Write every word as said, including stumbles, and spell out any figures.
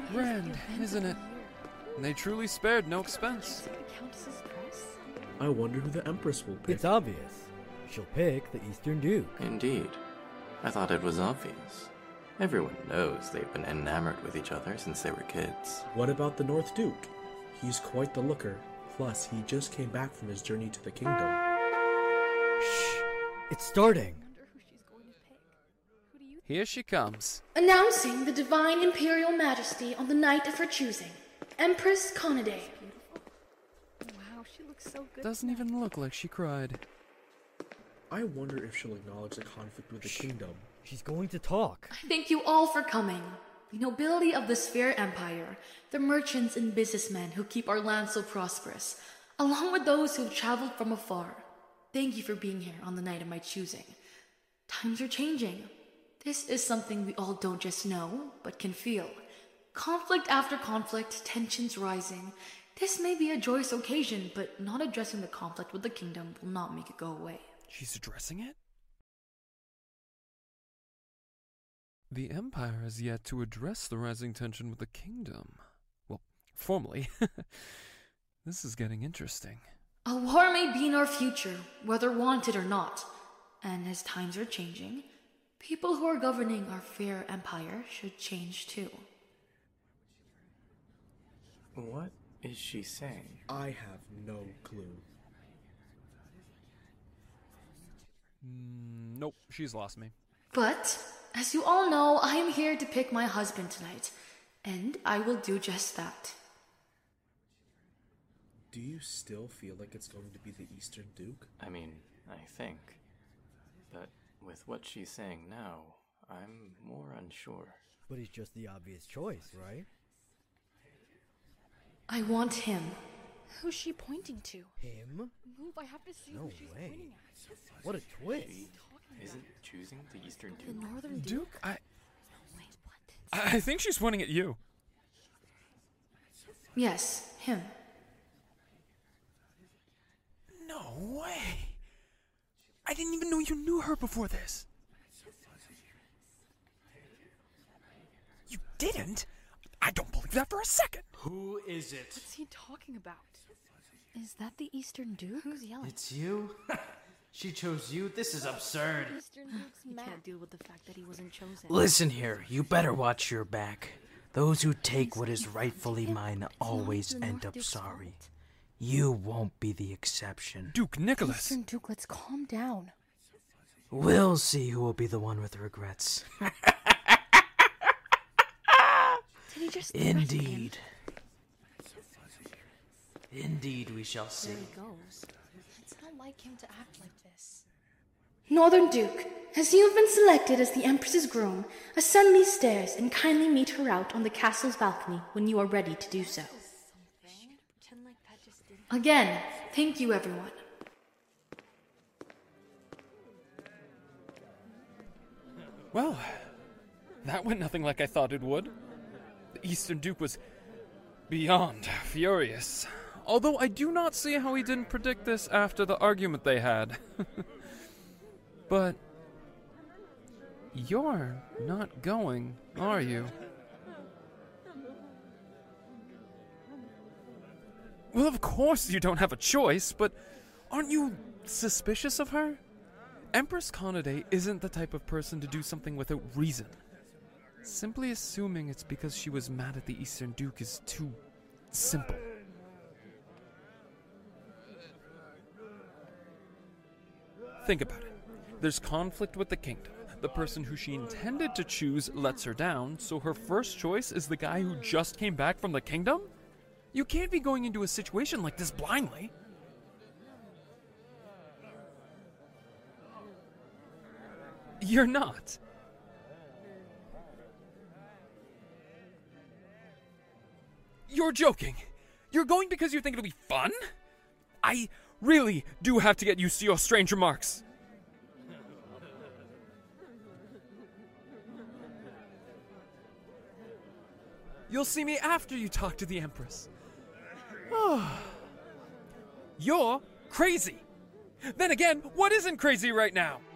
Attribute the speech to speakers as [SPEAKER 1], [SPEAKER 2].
[SPEAKER 1] Grand, isn't it? They truly spared no expense.
[SPEAKER 2] I wonder who the Empress will pick.
[SPEAKER 3] It's obvious. She'll pick the Eastern Duke.
[SPEAKER 4] Indeed. I thought it was obvious. Everyone knows they've been enamored with each other since they were kids.
[SPEAKER 2] What about the North Duke? He's quite the looker. Plus, he just came back from his journey to the kingdom.
[SPEAKER 3] Shh! It's starting!
[SPEAKER 1] Here she comes.
[SPEAKER 5] Announcing the Divine Imperial Majesty on the night of her choosing, Empress Conade.
[SPEAKER 6] Wow, she looks so good.
[SPEAKER 1] Doesn't even look like she cried.
[SPEAKER 2] I wonder if she'll acknowledge the conflict with the
[SPEAKER 3] Shh.
[SPEAKER 2] kingdom.
[SPEAKER 3] She's going to talk.
[SPEAKER 5] Thank you all for coming. The nobility of the Sphere Empire, the merchants and businessmen who keep our land so prosperous, along with those who have traveled from afar. Thank you for being here on the night of my choosing. Times are changing. This is something we all don't just know, but can feel. Conflict after conflict, tensions rising. This may be a joyous occasion, but not addressing the conflict with the kingdom will not make it go away.
[SPEAKER 1] She's addressing it? The Empire has yet to address the rising tension with the kingdom. Well, formally. This is getting interesting.
[SPEAKER 5] A war may be in our future, whether wanted or not. And as times are changing, people who are governing our fair empire should change too.
[SPEAKER 4] What is she saying?
[SPEAKER 2] I have no clue.
[SPEAKER 1] Mm, nope, she's lost me.
[SPEAKER 5] But, as you all know, I am here to pick my husband tonight, and I will do just that.
[SPEAKER 2] Do you still feel like it's going to be the Eastern Duke?
[SPEAKER 4] I mean, I think. But with what she's saying now, I'm more unsure.
[SPEAKER 3] But he's just the obvious choice, right?
[SPEAKER 5] I want him.
[SPEAKER 6] Who's she pointing to?
[SPEAKER 3] Him?
[SPEAKER 6] Move, I have to see
[SPEAKER 3] No
[SPEAKER 6] who she's
[SPEAKER 3] way.
[SPEAKER 6] pointing at.
[SPEAKER 3] What a twist.
[SPEAKER 4] She isn't choosing the Eastern
[SPEAKER 6] The
[SPEAKER 4] Duke.
[SPEAKER 6] Northern Duke?
[SPEAKER 1] Duke, I,
[SPEAKER 6] Wait, what?
[SPEAKER 1] I I think she's pointing at you.
[SPEAKER 5] Yes, him.
[SPEAKER 1] No way. I didn't even know you knew her before this. You didn't? I don't believe that for a second.
[SPEAKER 7] Who is it?
[SPEAKER 6] What's he talking about? Is that the Eastern Duke? Who's yelling?
[SPEAKER 7] It's you? She chose you? This is absurd.
[SPEAKER 6] Eastern Duke's mad. He can't deal with the fact that he wasn't chosen.
[SPEAKER 7] Listen here, you better watch your back. Those who take what is rightfully mine always
[SPEAKER 6] the
[SPEAKER 7] end
[SPEAKER 6] North
[SPEAKER 7] up
[SPEAKER 6] Duke's
[SPEAKER 7] sorry.
[SPEAKER 6] fault.
[SPEAKER 7] You won't be the exception.
[SPEAKER 1] Duke Nicholas.
[SPEAKER 6] Eastern Duke, let's calm down.
[SPEAKER 7] We'll see who will be the one with regrets.
[SPEAKER 6] Did he just threaten him?
[SPEAKER 7] Indeed. Indeed, we shall see.
[SPEAKER 6] There he goes. It's not like him to act like this.
[SPEAKER 5] Northern Duke, as you have been selected as the Empress's groom, ascend these stairs and kindly meet her out on the castle's balcony when you are ready to do so.
[SPEAKER 6] Pretend like that just didn't.
[SPEAKER 5] Again, thank you everyone.
[SPEAKER 1] Well, that went nothing like I thought it would. The Eastern Duke was beyond furious. Although I do not see how he didn't predict this after the argument they had. But you're not going, are you? Well, of course you don't have a choice, but aren't you suspicious of her? Empress Conade isn't the type of person to do something without reason. Simply assuming it's because she was mad at the Eastern Duke is too simple. Think about it. There's conflict with the kingdom. The person who she intended to choose lets her down, so her first choice is the guy who just came back from the kingdom? You can't be going into a situation like this blindly. You're not. You're joking. You're going because you think it'll be fun? I really do have to get used to your strange remarks. You'll see me after you talk to the Empress. You're crazy. Then again, what isn't crazy right now?